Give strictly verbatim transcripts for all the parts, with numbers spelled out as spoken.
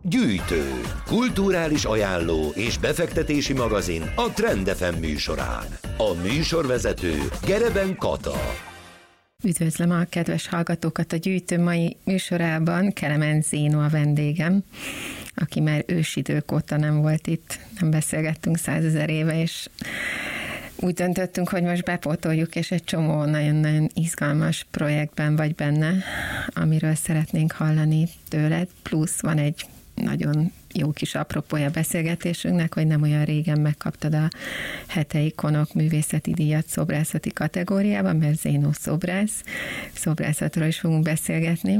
Gyűjtő, kulturális ajánló és befektetési magazin a Trend ef em műsorán. A műsorvezető Gereben Kata. Üdvözlöm a kedves hallgatókat a Gyűjtő mai műsorában. Kelemen Zénó a vendégem, aki már ősidők óta nem volt itt, nem beszélgettünk százezer éve, és úgy döntöttünk, hogy most bepótoljuk, és egy csomó nagyon-nagyon izgalmas projektben vagy benne, amiről szeretnénk hallani tőled, plusz van egy nagyon jó kis apropója beszélgetésünknek, hogy nem olyan régen megkaptad a Hetei Konok művészeti díjat szobrászati kategóriában, mert Zénó szobrász, szobrászatról is fogunk beszélgetni,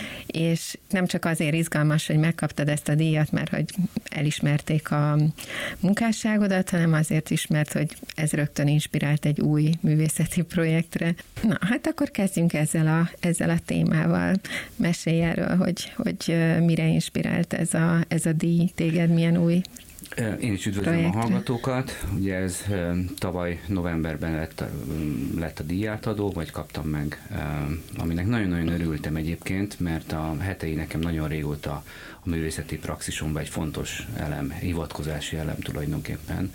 és nem csak azért izgalmas, hogy megkaptad ezt a díjat, mert hogy elismerték a munkásságodat, hanem azért is, mert hogy ez rögtön inspirált egy új művészeti projektre. Na, hát akkor kezdjünk ezzel a, ezzel a témával. Mesélj erről, hogy, hogy mire inspirált ez a, ez a díj téged, milyen új Én is üdvözlöm projektre. A hallgatókat. Ugye ez tavaly novemberben lett a, lett a díjátadó, vagy kaptam meg, aminek nagyon-nagyon örültem egyébként, mert a Hetei nekem nagyon régóta a művészeti praxisomban egy fontos elem, hivatkozási elem tulajdonképpen,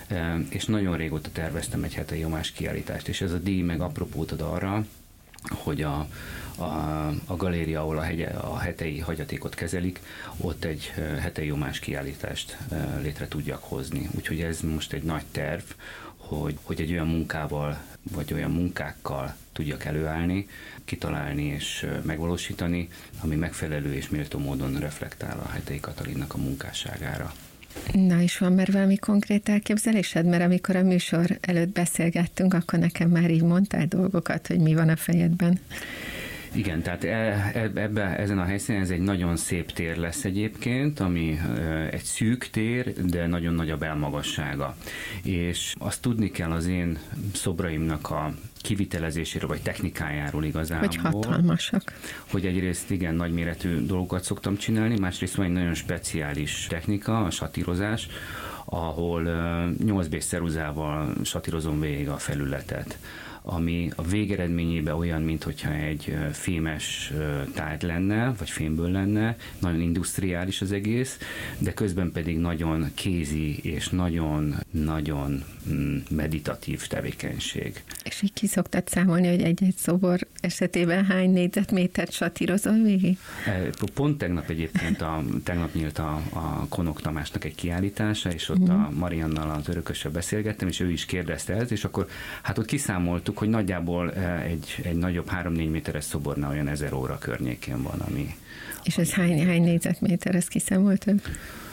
és nagyon régóta terveztem egy Hetei Homás kiállítást, és ez a díj meg apropót ad arra, hogy a, a, a galéria, ahol a, hegye, a hetei hagyatékot kezelik, ott egy Hetei Homás kiállítást létre tudjak hozni. Úgyhogy ez most egy nagy terv, hogy, hogy egy olyan munkával, vagy olyan munkákkal tudjak előállni, kitalálni és megvalósítani, ami megfelelő és méltó módon reflektál a Hetei Katalinnak a munkásságára. Na, és van már valami konkrét elképzelésed? Mert amikor a műsor előtt beszélgettünk, akkor nekem már így mondtál dolgokat, hogy mi van a fejedben. Igen, tehát ebbe, ezen a helyszínen ez egy nagyon szép tér lesz egyébként, ami egy szűk tér, de nagyon nagy a belmagassága. És azt tudni kell az én szobraimnak a kivitelezéséről, vagy technikájáról igazából. Hogy hatalmasak. Hogy egyrészt igen, nagyméretű dolgokat szoktam csinálni, másrészt van egy nagyon speciális technika, a satírozás, ahol nyolc bé ceruzával satírozom végig a felületet, ami a végeredményében olyan, mintha egy fémes tárgy lenne, vagy fémből lenne, nagyon industriális az egész, de közben pedig nagyon kézi és nagyon-nagyon meditatív tevékenység. És így ki szoktad számolni, hogy egy-egy szobor esetében hány négyzetmétert satírozol végig? Pont tegnap egyébként, a, tegnap nyílt a, a Konok Tamásnak egy kiállítása, és ott mm. a Mariannal, az örökössel beszélgettem, és ő is kérdezte ezt, és akkor hát ott kiszámoltuk, hogy nagyjából egy, egy nagyobb három-négy méteres szobornál olyan ezer óra környékén van, ami... És ez ami, hány, hány négyzetméter, ezt kiszámoltuk?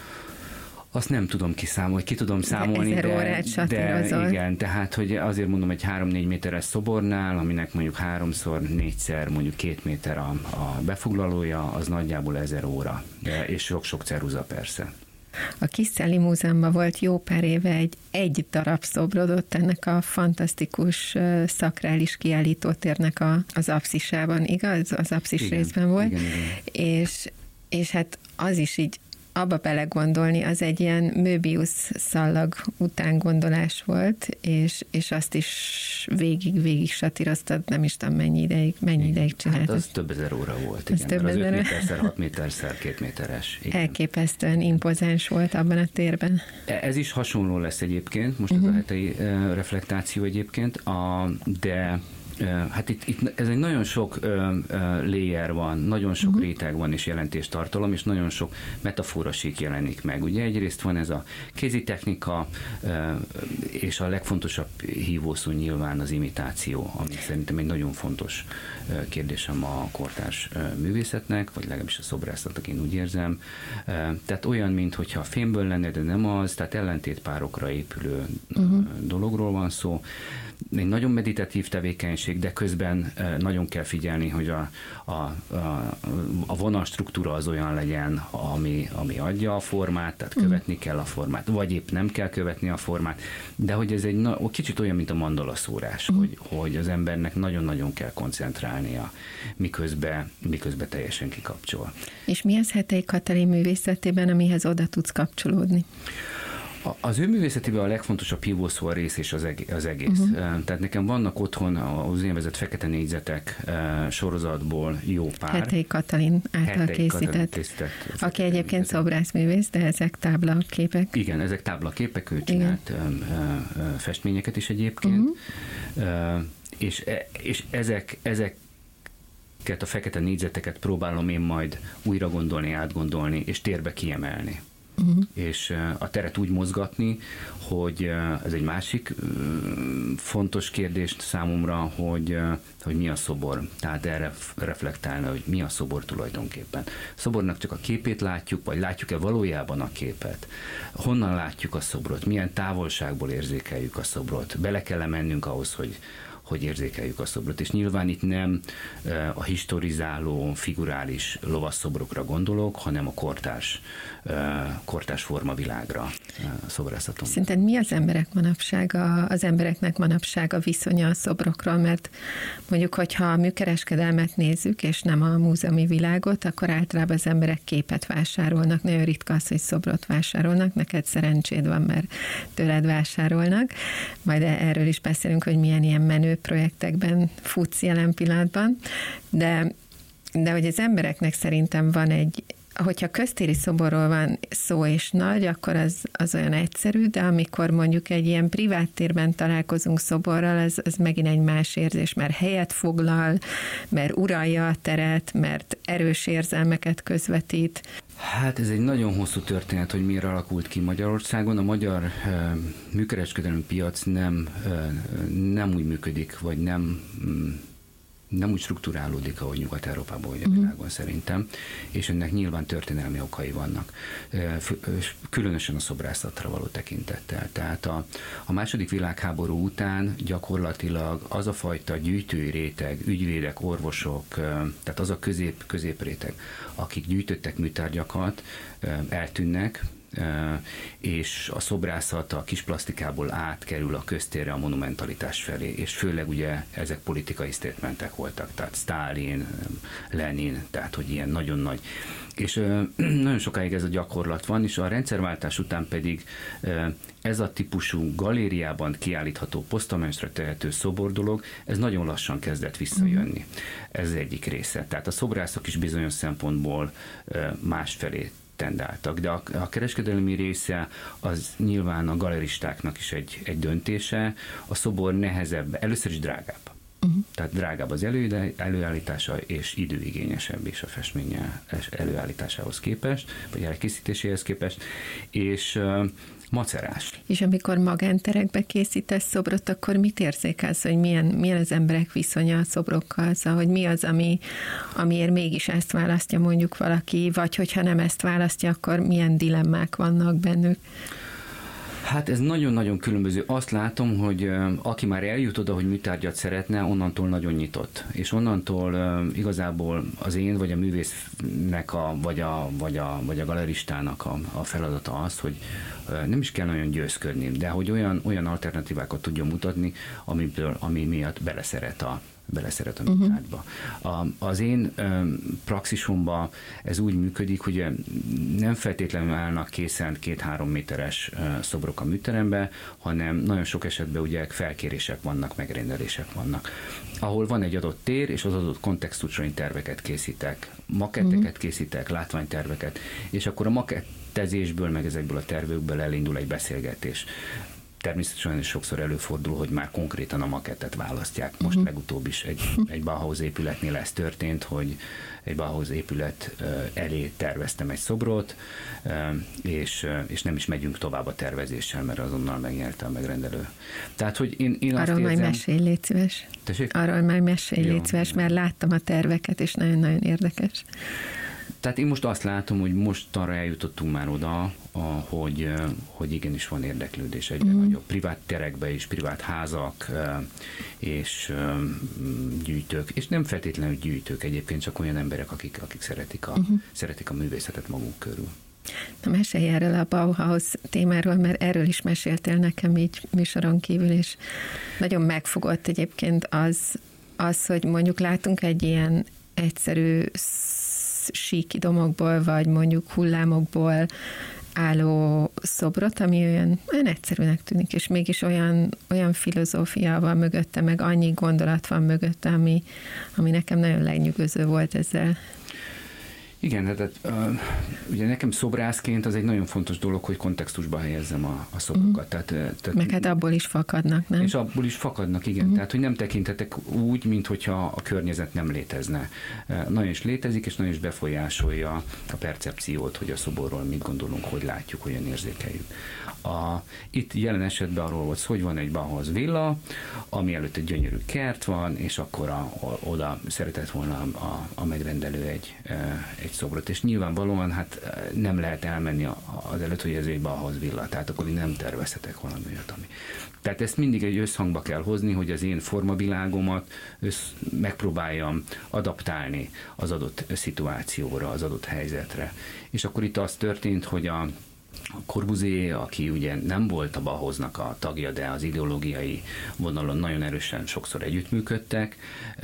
Azt nem tudom kiszámolni, ki tudom számolni, de, de, de igen, tehát hogy azért mondom, egy három-négy méteres szobornál, aminek mondjuk háromszor, négyszer, mondjuk két méter a, a befoglalója, az nagyjából ezer óra, de, és sok-sok ceruza persze. A Kiszeli Múzeumban volt jó pár éve egy egy darab szobrod ott ennek a fantasztikus szakrális kiállítótérnek a, az apszisában, igaz? Az apszis igen, részben volt. Igen, igen. És, és hát az is így abba belegondolni, az egy ilyen Möbius szallag utángondolás volt, és, és azt is végig, végig satíroztad, nem is tudom mennyi ideig, mennyi igen. ideig csináltad. Hát az több ezer óra volt, az igen, több az ezer... öt méterszer, hat méterszer, két méteres. Igen. Elképesztően impozáns volt abban a térben. Ez is hasonló lesz egyébként, most uh-huh. ez a hetei uh, reflektáció egyébként, a, de hát itt, itt ez egy nagyon sok ö, ö, layer van, nagyon sok uh-huh. réteg van és jelentéstartalom, és nagyon sok metaforasík jelenik meg. Ugye egyrészt van ez a kézi technika, ö, és a legfontosabb hívószó nyilván az imitáció, ami szerintem egy nagyon fontos ö, kérdésem a kortárs ö, művészetnek, vagy legalábbis a szobrászatnak, én úgy érzem. Ö, tehát olyan, mintha fémből lenne, de nem az, tehát ellentétpárokra épülő uh-huh. dologról van szó. Egy nagyon meditatív tevékenység, de közben nagyon kell figyelni, hogy a, a, a, a vonal struktúra az olyan legyen, ami, ami adja a formát, tehát követni kell a formát, vagy épp nem kell követni a formát, de hogy ez egy kicsit olyan, mint a mandalaszórás, uh-huh. hogy, hogy az embernek nagyon-nagyon kell koncentrálnia, miközben, miközben teljesen kikapcsol. És mi az Hetei Katalin művészetében, amihez oda tudsz kapcsolódni? Az ő művészetében a legfontosabb hívószó a rész és az egész. Az egész. Uh-huh. Tehát nekem vannak otthon az úgynevezett fekete négyzetek sorozatból jó pár. Hetei Katalin által Hetei készített, Katalin készített aki egyébként szobrászművész, de ezek táblaképek. Igen, ezek táblaképek, ő csinált Igen. festményeket is egyébként. Uh-huh. És, és ezek, ezek a fekete négyzeteket próbálom én majd újra gondolni, átgondolni, és térbe kiemelni. Uh-huh. És a teret úgy mozgatni, hogy ez egy másik fontos kérdés számomra, hogy, hogy mi a szobor. Tehát erre reflektálni, hogy mi a szobor tulajdonképpen. A szobornak csak a képét látjuk, vagy látjuk-e valójában a képet? Honnan látjuk a szobrot? Milyen távolságból érzékeljük a szobrot? Bele kell mennünk ahhoz, hogy hogy érzékeljük a szobrot. És nyilván itt nem a historizáló, figurális lovasszobrokra gondolok, hanem a kortárs, kortárs formavilágra szobrászatom. Szerinted mi az emberek manapság, az embereknek manapság a viszonya a szobrokról? Mert mondjuk, hogyha a műkereskedelmet nézzük, és nem a múzeumi világot, akkor általában az emberek képet vásárolnak. Nagyon ritka az, hogy szobrot vásárolnak. Neked szerencséd van, mert tőled vásárolnak. Majd erről is beszélünk, hogy milyen ilyen menő projektekben futsz jelen pillanatban, de, de hogy az embereknek szerintem van egy, hogyha köztéri szoborról van szó és nagy, akkor az, az olyan egyszerű, de amikor mondjuk egy ilyen privát térben találkozunk szoborral, az, az megint egy más érzés, mert helyet foglal, mert uralja a teret, mert erős érzelmeket közvetít. Hát ez egy nagyon hosszú történet, hogy miért alakult ki Magyarországon. A magyar uh, műkereskedelmi piac nem, uh, nem úgy működik, vagy nem, um, nem úgy strukturálódik, ahogy Nyugat-Európában, vagy a világon uh-huh. szerintem, és ennek nyilván történelmi okai vannak. Uh, különösen a szobrászatra való tekintettel. Tehát a, a második világháború után gyakorlatilag az a fajta gyűjtői réteg, ügyvédek, orvosok, uh, tehát az a közép, középréteg, akik gyűjtöttek műtárgyakat, eltűnnek, és a szobrászat a kis plastikából átkerül a köztérre, a monumentalitás felé, és főleg ugye ezek politikai statementek voltak, tehát Sztálin, Lenin, tehát hogy ilyen nagyon nagy. És nagyon sokáig ez a gyakorlat van, és a rendszerváltás után pedig ez a típusú galériában kiállítható posztamentre tehető szobor dolog, ez nagyon lassan kezdett visszajönni. Ez egyik része. Tehát a szobrászok is bizonyos szempontból másfelé tendáltak, de a, a kereskedelmi része az nyilván a galeristáknak is egy, egy döntése. A szobor nehezebb, először is drágább. Uh-huh. Tehát drágább az elő, előállítása, és időigényesebb is a festménye előállításához képest, vagy elkészítéséhez képest, és uh, macerás. És amikor magánterekbe készítesz szobrot, akkor mit érzékelsz, hogy milyen, milyen az emberek viszonya a szobrokkal, szóval, hogy mi az, ami, amiért mégis ezt választja mondjuk valaki, vagy hogyha nem ezt választja, akkor milyen dilemmák vannak bennük? Hát ez nagyon-nagyon különböző. Azt látom, hogy uh, aki már eljut oda, hogy műtárgyat szeretne, onnantól nagyon nyitott. És onnantól uh, igazából az én, vagy a művésznek, a, vagy, a, vagy, a, vagy a galeristának a, a feladata az, hogy uh, nem is kell nagyon győzködni, de hogy olyan, olyan alternatívákat tudjon mutatni, amiből, ami miatt beleszeret a beleszeret a műtárgyba. Uh-huh. Az én um, praxisomban ez úgy működik, hogy nem feltétlenül állnak készen két-három méteres uh, szobrok a műterembe, hanem nagyon sok esetben ugye felkérések vannak, megrendelések vannak. Ahol van egy adott tér, és az adott kontextusra terveket készítek, maketteket uh-huh. készítek, látványterveket, és akkor a makettezésből, meg ezekből a tervekből elindul egy beszélgetés. Természetesen is sokszor előfordul, hogy már konkrétan a makettet választják. Most uh-huh. legutóbb is egy, egy Bauhaus épületnél ez történt, hogy egy Bauhaus épület elé terveztem egy szobrot, és, és nem is megyünk tovább a tervezéssel, mert azonnal megnyerte a megrendelő. Tehát, hogy én, én azt Arról érzem... majd mesélj, légy szíves. Tessék? Arról majd mesélj, légy szíves, mert láttam a terveket, és nagyon-nagyon érdekes. Tehát én most azt látom, hogy mostanra eljutottunk már oda, hogy, hogy igenis van érdeklődés egyre mm. nagyobb. Privát terekbe is, privát házak és gyűjtők, és nem feltétlenül gyűjtők egyébként, csak olyan emberek, akik, akik szeretik, a, mm. szeretik a művészetet maguk körül. Na, mesélj erről a Bauhaus témáról, mert erről is meséltél nekem így műsoron kívül, és nagyon megfogott egyébként az, az, hogy mondjuk látunk egy ilyen egyszerű síki domokból, vagy mondjuk hullámokból álló szobrot, ami olyan, olyan egyszerűnek tűnik, és mégis olyan, olyan filozófia van mögötte, meg annyi gondolat van mögötte, ami, ami nekem nagyon lenyűgöző volt ezzel. Igen, tehát uh, ugye nekem szobrászként az egy nagyon fontos dolog, hogy kontextusba helyezzem a, a szobrokat. Uh-huh. Tehát, tehát, meg hát abból is fakadnak, nem? És abból is fakadnak, igen. Uh-huh. Tehát, hogy nem tekinthetek úgy, minthogyha a környezet nem létezne. Uh, nagyon is létezik, és nagyon is befolyásolja a percepciót, hogy a szoborról mit gondolunk, hogy látjuk, hogyan érzékeljük. A, itt jelen esetben arról volt szó, hogy van egy Bauhaus villa, ami előtt egy gyönyörű kert van, és akkor a, a, oda szeretett volna a, a megrendelő egy, egy szobrot. És nyilvánvalóan hát nem lehet elmenni az előtt, hogy ez egy Bauhaus villa, tehát akkor én nem tervezhetek valami olyat, ami. Tehát ezt mindig egy összhangba kell hozni, hogy az én formavilágomat össz, megpróbáljam adaptálni az adott szituációra, az adott helyzetre. És akkor itt az történt, hogy a A Corbusier, aki ugye nem volt a Bauhausnak a tagja, de az ideológiai vonalon nagyon erősen sokszor együttműködtek.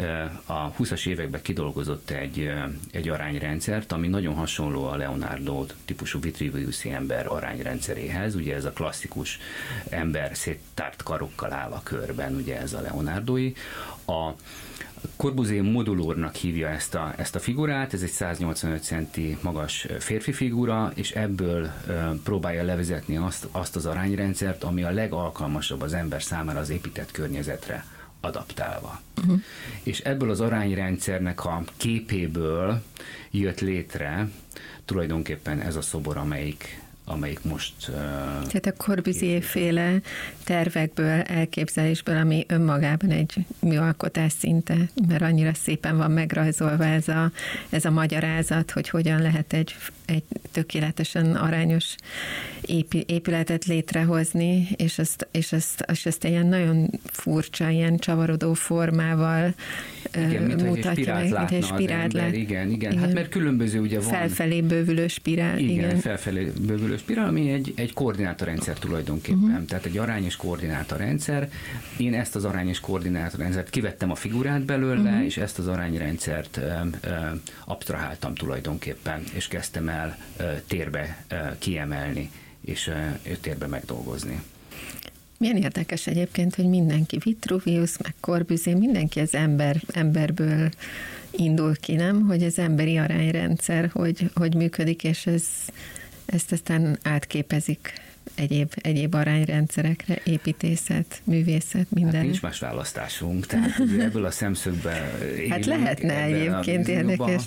A húszas években kidolgozott egy, egy arányrendszert, ami nagyon hasonló a Leonardo típusú Vitruviuszi ember arányrendszeréhez. Ugye ez a klasszikus ember széttárt karokkal áll a körben, ugye ez a Leonardói. A Corbusier modulornak hívja ezt a, ezt a figurát, ez egy száznyolcvanöt centi magas férfi figura, és ebből ö, próbálja levezetni azt, azt az arányrendszert, ami a legalkalmasabb az ember számára az épített környezetre adaptálva. Uh-huh. És ebből az arányrendszernek a képéből jött létre tulajdonképpen ez a szobor, amelyik amelyik most... Uh, Tehát a Corbusier-féle tervekből, elképzelésből, ami önmagában egy műalkotás szinte, mert annyira szépen van megrajzolva ez a, ez a magyarázat, hogy hogyan lehet egy, egy tökéletesen arányos épi, épületet létrehozni, és ezt, és, ezt, és ezt ilyen nagyon furcsa, ilyen csavarodó formával igen, mint mutatja meg, mint egy spirált lát. Igen, igen, igen, hát mert különböző ugye van... Felfelé bővülő spirál. Igen, igen. felfelé bővülő spirál, ami egy, egy koordinátorrendszer tulajdonképpen, uh-huh. tehát egy arányos koordinátorrendszer. Én ezt az arányos koordinátorrendszert kivettem a figurát belőle, uh-huh. és ezt az arányrendszert ö, ö, absztraháltam tulajdonképpen, és kezdtem el ö, térbe ö, kiemelni, és ö, térbe megdolgozni. Milyen érdekes egyébként, hogy mindenki Vitruvius, meg Corbusier, mindenki az ember, emberből indul ki, nem? Hogy az emberi arányrendszer, hogy, hogy működik, és ez, ezt aztán átképezik egyéb, egyéb arányrendszerekre, építészet, művészet, minden. Hát nincs más választásunk, tehát ugye ebből a szemszögben hát lehetne egyébként érdekes.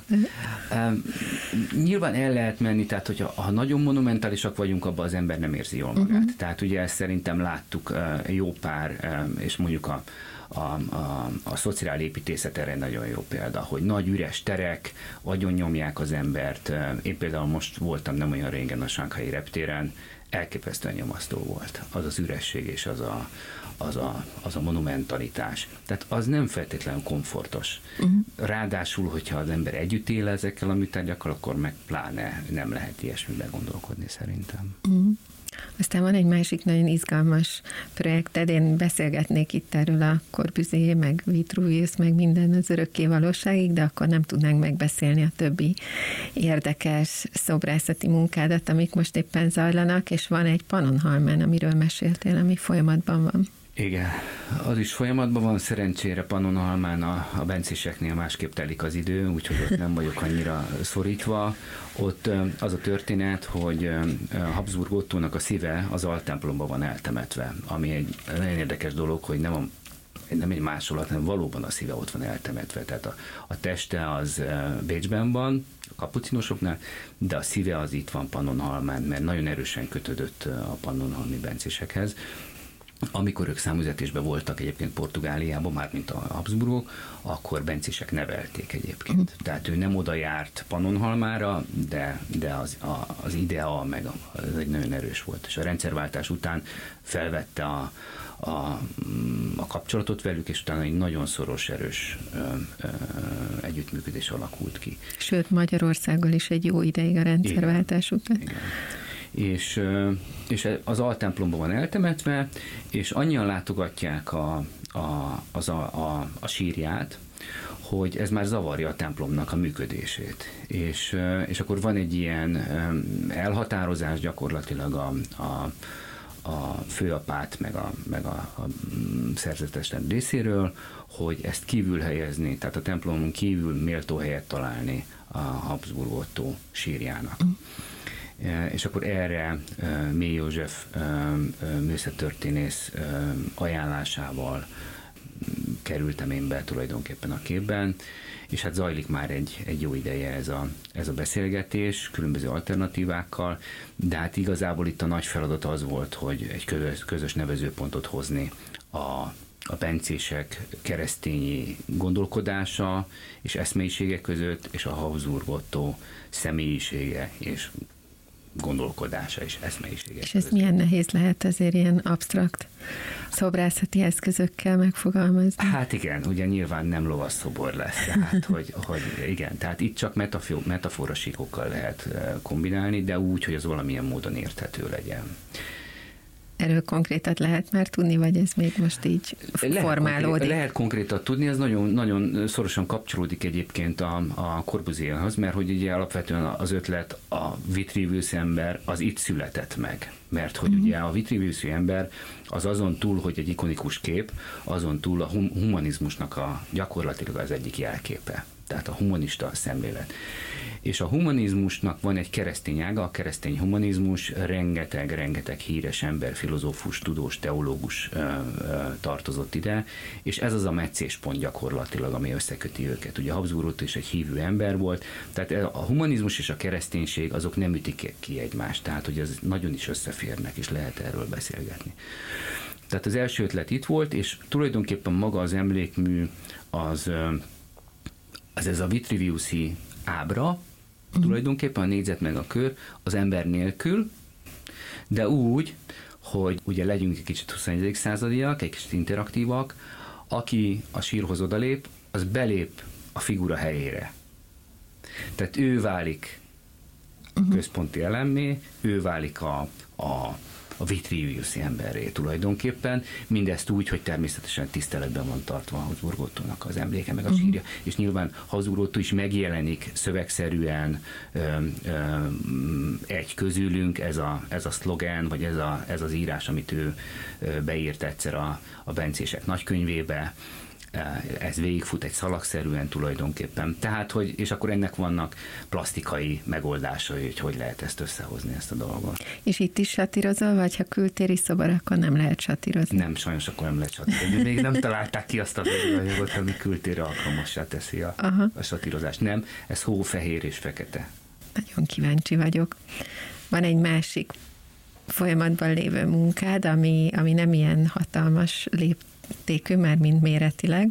Nyilván el lehet menni, tehát hogyha ha nagyon monumentálisak vagyunk, abban az ember nem érzi jól magát. Uh-huh. Tehát ugye ezt szerintem láttuk jó pár, és mondjuk a A, a, a szociál építészet erre nagyon jó példa, hogy nagy üres terek agyon nyomják az embert. Én például most voltam nem olyan régen a Shanghai reptéren, elképesztően nyomasztó volt az az üresség és az a, az a, az a monumentalitás. Tehát az nem feltétlenül komfortos. Uh-huh. Ráadásul, hogyha az ember együtt él ezekkel a műtárgyakkal, akkor meg pláne nem lehet ilyesmiben gondolkodni szerintem. Uh-huh. Aztán van egy másik nagyon izgalmas projekted, én beszélgetnék itt erről a Corbusier, meg Vitruvius, meg minden az örökké valóságig, de akkor nem tudnánk megbeszélni a többi érdekes szobrászati munkádat, amik most éppen zajlanak, és van egy Pannonhalmán, amiről meséltél, ami folyamatban van. Igen, az is folyamatban van, szerencsére Pannonhalmán a, a bencéseknél másképp telik az idő, úgyhogy ott nem vagyok annyira szorítva. Ott az a történet, hogy Habsburg Ottónak a szíve az altemplomban van eltemetve, ami egy nagyon érdekes dolog, hogy nem a nem egy másolat, hanem valóban a szíve ott van eltemetve. Tehát a, a teste az Bécsben van, a kapucinosoknál, de a szíve az itt van Pannonhalmán, mert nagyon erősen kötődött a pannonhalmi bencésekhez. Amikor ők számüzetésben voltak egyébként Portugáliában, mármint a Habsburgok, akkor bencések nevelték egyébként. Uh-huh. Tehát ő nem oda járt Pannonhalmára, de, de az, a, az idea meg az egy nagyon erős volt. És a rendszerváltás után felvette a, a, a kapcsolatot velük, és utána egy nagyon szoros, erős ö, ö, együttműködés alakult ki. Sőt, Magyarországgal is egy jó ideig a rendszerváltás igen, után. Igen. És, és az altemplomban van eltemetve, és annyian látogatják a, a, az a, a, a sírját, hogy ez már zavarja a templomnak a működését. És, és akkor van egy ilyen elhatározás gyakorlatilag a, a, a főapát, meg a, meg a, a szerzetesrend részéről, hogy ezt kívül helyezni, tehát a templomon kívül méltó helyet találni a Habsburg Ottó sírjának. Mm. És akkor erre Mély József művészettörténész ajánlásával kerültem én be tulajdonképpen a képben, és hát zajlik már egy, egy jó ideje ez a, ez a beszélgetés, különböző alternatívákkal, de hát igazából itt a nagy feladat az volt, hogy egy közös, közös nevezőpontot hozni a, a bencések keresztényi gondolkodása és eszmélyisége között, és a Habsburg Ottó személyisége és gondolkodása és eszmélyisége. És ez milyen nehéz lehet azért ilyen absztrakt szobrászati eszközökkel megfogalmazni? Hát igen, ugye nyilván nem lovasszobor lesz, tehát hogy, hogy igen, tehát itt csak metaforasíkokkal lehet kombinálni, de úgy, hogy az valamilyen módon érthető legyen. Erről konkrétat lehet már tudni, vagy ez még most így lehet formálódik? Konkrét, lehet konkrétat tudni, ez nagyon, nagyon szorosan kapcsolódik egyébként a, a Corbusier-hoz, mert hogy ugye alapvetően az ötlet, a Vitruvius ember az itt született meg. Mert hogy uh-huh. ugye a Vitruvius-i ember az azon túl, hogy egy ikonikus kép, azon túl a hum- humanizmusnak a gyakorlatilag az egyik jelképe. Tehát a humanista szemlélet. És a humanizmusnak van egy keresztény ága, a keresztény humanizmus, rengeteg-rengeteg híres ember, filozófus, tudós, teológus ö, ö, tartozott ide, és ez az a meccéspont gyakorlatilag, ami összeköti őket. Ugye Habsburg Ottó is egy hívő ember volt, tehát a humanizmus és a kereszténység azok nem ütik ki egymást, tehát hogy ez nagyon is összeférnek, és lehet erről beszélgetni. Tehát az első ötlet itt volt, és tulajdonképpen maga az emlékmű az, az ez a Vitruvius-i ábra, uh-huh. tulajdonképpen a négyzet meg a kör az ember nélkül, de úgy, hogy ugye legyünk egy kicsit huszonegyedik századiak, egy kicsit interaktívak, aki a sírhoz odalép, az belép a figura helyére. Tehát ő válik uh-huh. központi elemmé, ő válik a, a a Vitruvius-i emberré tulajdonképpen, mindezt úgy, hogy természetesen tiszteletben van tartva a Habsburg Ottónak az emléke, meg a uh-huh. sírja, és nyilván Habsburg Ottó is megjelenik szövegszerűen ö, ö, egy közülünk, ez a, ez a szlogen, vagy ez, a, ez az írás, amit ő beírt egyszer a, a bencések nagykönyvébe, ez végigfut egy szalagszerűen tulajdonképpen. Tehát, hogy, és akkor ennek vannak plastikai megoldásai, hogy hogy lehet ezt összehozni, ezt a dolgot. És itt is satírozol, vagy ha kültéri szobar, akkor nem lehet satírozni? Nem, sajnos akkor nem lehet satírozni. Még nem találták ki azt a anyagot, ami kültére alkalmassá teszi a, a satírozást. Nem, ez hófehér és fekete. Nagyon kíváncsi vagyok. Van egy másik folyamatban lévő munkád, ami, ami nem ilyen hatalmas lép tékű, már mint méretileg.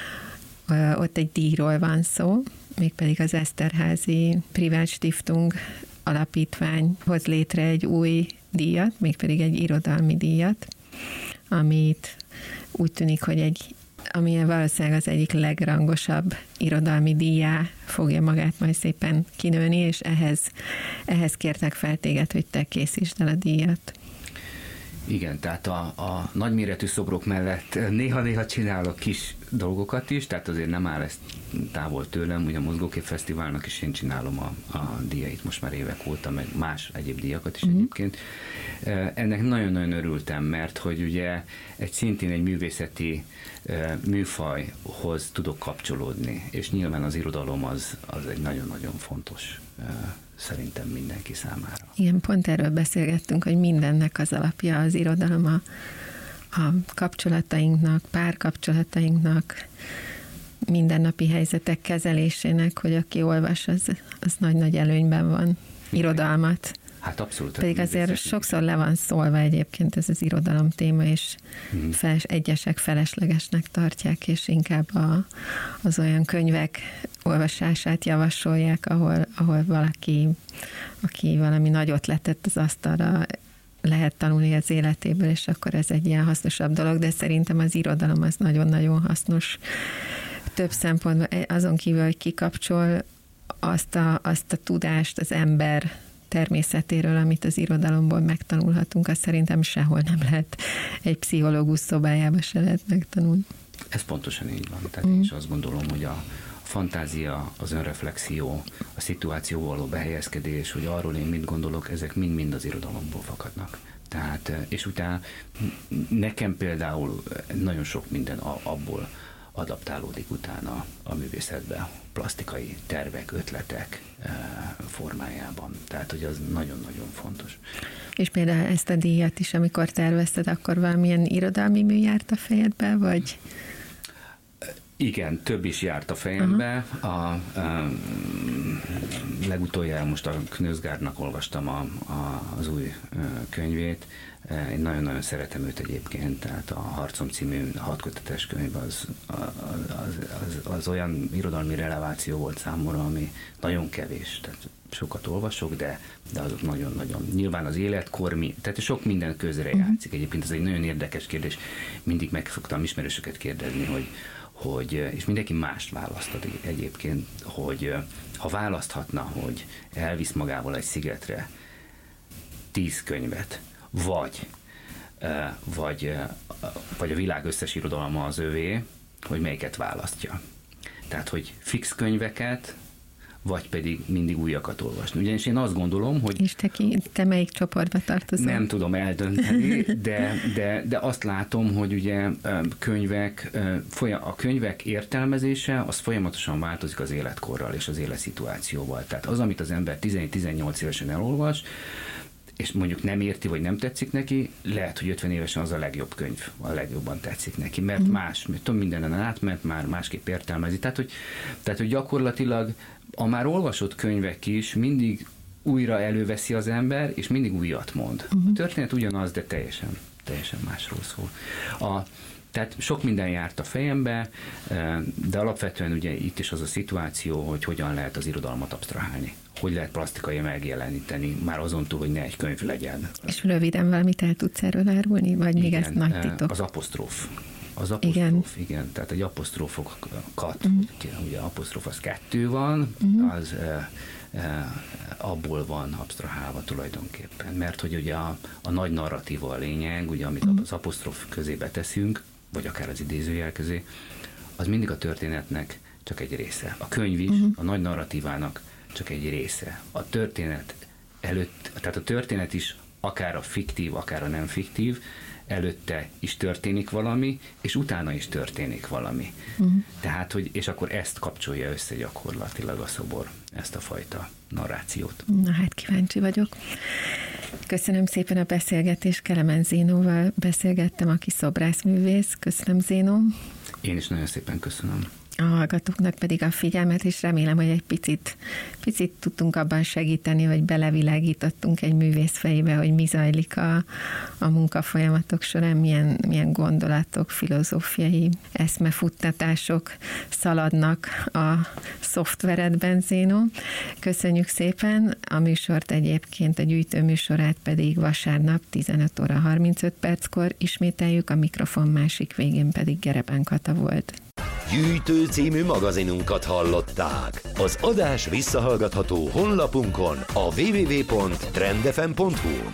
Ott egy díjról van szó, mégpedig az Eszterházy Privatstiftung alapítvány hoz létre egy új díjat, mégpedig egy irodalmi díjat, amit úgy tűnik, hogy egy, ami valószínűleg az egyik legrangosabb irodalmi díjá fogja magát majd szépen kinőni, és ehhez, ehhez kértek fel téged, hogy te készítsd el a díjat. Igen, tehát a, a nagyméretű szobrok mellett néha-néha csinálok kis dolgokat is, tehát azért nem áll ez távol tőlem, ugye a Mozgókép Fesztiválnak is én csinálom a, a díjait most már évek óta, meg más egyéb díjakat is mm. egyébként. Ennek nagyon-nagyon örültem, mert hogy ugye egy szintén egy művészeti műfajhoz tudok kapcsolódni, és nyilván az irodalom az, az egy nagyon-nagyon fontos szerintem mindenki számára. Igen, pont erről beszélgettünk, hogy mindennek az alapja az irodalom, a, a kapcsolatainknak, párkapcsolatainknak, mindennapi helyzetek kezelésének, hogy aki olvas, az, az nagy-nagy előnyben van irodalmat. Hát abszolút. Pedig azért sokszor le van szólva egyébként ez az irodalom téma, és mm. feles, egyesek feleslegesnek tartják, és inkább a, az olyan könyvek olvasását javasolják, ahol, ahol valaki, aki valami nagyot letett az asztalra, lehet tanulni az életéből, és akkor ez egy ilyen hasznosabb dolog, de szerintem az irodalom az nagyon-nagyon hasznos. Több szempontból, azon kívül, hogy kikapcsol azt a, azt a tudást az ember természetéről, amit az irodalomból megtanulhatunk, azt szerintem sehol nem lehet, egy pszichológus szobájába se lehet megtanulni. Ez pontosan így van. Tehát mm. én is azt gondolom, hogy a fantázia, az önreflexió, a szituációval való behelyezkedés, hogy arról én mit gondolok, ezek mind-mind az irodalomból fakadnak. Tehát, és utána nekem például nagyon sok minden abból adaptálódik utána a művészetbe, plastikai tervek, ötletek formájában. Tehát, hogy az nagyon-nagyon fontos. És például ezt a díjat is, amikor tervezted, akkor valamilyen irodalmi mű járt a fejedbe, vagy... Igen, több is járt a fejembe. Uh-huh. A, a, legutoljára most a Knözgárdnak olvastam a, a, az új könyvét. Én nagyon-nagyon szeretem őt egyébként, tehát a Harcom című hatkötetes könyv az, az, az, az olyan irodalmi releváció volt számomra, ami nagyon kevés. Tehát sokat olvasok, de, de azok nagyon-nagyon. Nyilván az életkor, tehát sok minden közre játszik. Egyébként ez egy nagyon érdekes kérdés. Mindig meg szoktam ismerősöket kérdezni, hogy hogy, és mindenki mást választod egyébként, hogy ha választhatna, hogy elvisz magával egy szigetre tíz könyvet, vagy, vagy, vagy a világ összes irodalma az övé, hogy melyiket választja. Tehát, hogy fix könyveket, vagy pedig mindig újakat olvasni. Ugyanis én azt gondolom, hogy... És te, ki, te melyik csoportba tartozol? Nem tudom eldönteni, de, de, de azt látom, hogy ugye könyvek, a könyvek értelmezése az folyamatosan változik az életkorral és az életszituációval. Tehát az, amit az ember tizenhét-tizennyolc évesen elolvas, és mondjuk nem érti, vagy nem tetszik neki, lehet, hogy ötven évesen az a legjobb könyv, a legjobban tetszik neki, mert mm. más, mert tudom, mindenen átment, már másképp értelmezi. Tehát hogy, tehát, hogy gyakorlatilag a már olvasott könyvek is mindig újra előveszi az ember, és mindig újat mond. Mm. A történet ugyanaz, de teljesen, teljesen másról szól. A, tehát sok minden járt a fejembe, de alapvetően ugye itt is az a szituáció, hogy hogyan lehet az irodalmat absztrahálni. Hogy lehet plastikai megjeleníteni, már azon túl, hogy ne egy könyv legyen. És röviden valamit el tudsz erről árulni, vagy igen, még ez nagy titok? Az apostróf. Az apostróf, igen. igen. Tehát egy apostrófokat, uh-huh. ugye apostróf az kettő van, uh-huh. az e, e, abból van absztrahálva tulajdonképpen. Mert hogy ugye a, a nagy narratíva a lényeg, ugye amit uh-huh. az apostróf közébe teszünk, vagy akár az idézőjel közé, az mindig a történetnek csak egy része. A könyv is uh-huh. a nagy narratívának csak egy része. A történet előtt, tehát a történet is akár a fiktív, akár a nem fiktív, előtte is történik valami, és utána is történik valami. Uh-huh. Tehát, hogy, és akkor ezt kapcsolja össze gyakorlatilag a szobor, ezt a fajta narrációt. Na hát kíváncsi vagyok. Köszönöm szépen a beszélgetést, Kelemen Zénóval beszélgettem, aki szobrászművész. Köszönöm, Zénó. Én is nagyon szépen köszönöm. A hallgatóknak pedig a figyelmet, és remélem, hogy egy picit, picit tudtunk abban segíteni, hogy belevilágítottunk egy művész fejébe, hogy mi zajlik a, a munkafolyamatok során, milyen, milyen gondolatok, filozófiai eszmefuttatások szaladnak a szoftveredben, Zénó. Köszönjük szépen, a műsort egyébként, a gyűjtő műsorát pedig vasárnap tizenöt óra harmincöt perckor ismételjük, a mikrofon másik végén pedig Gereben Kata volt. Gyűjtő című magazinunkat hallották. Az adás visszahallgatható honlapunkon, a double-u double-u double-u pont trend f m pont h u.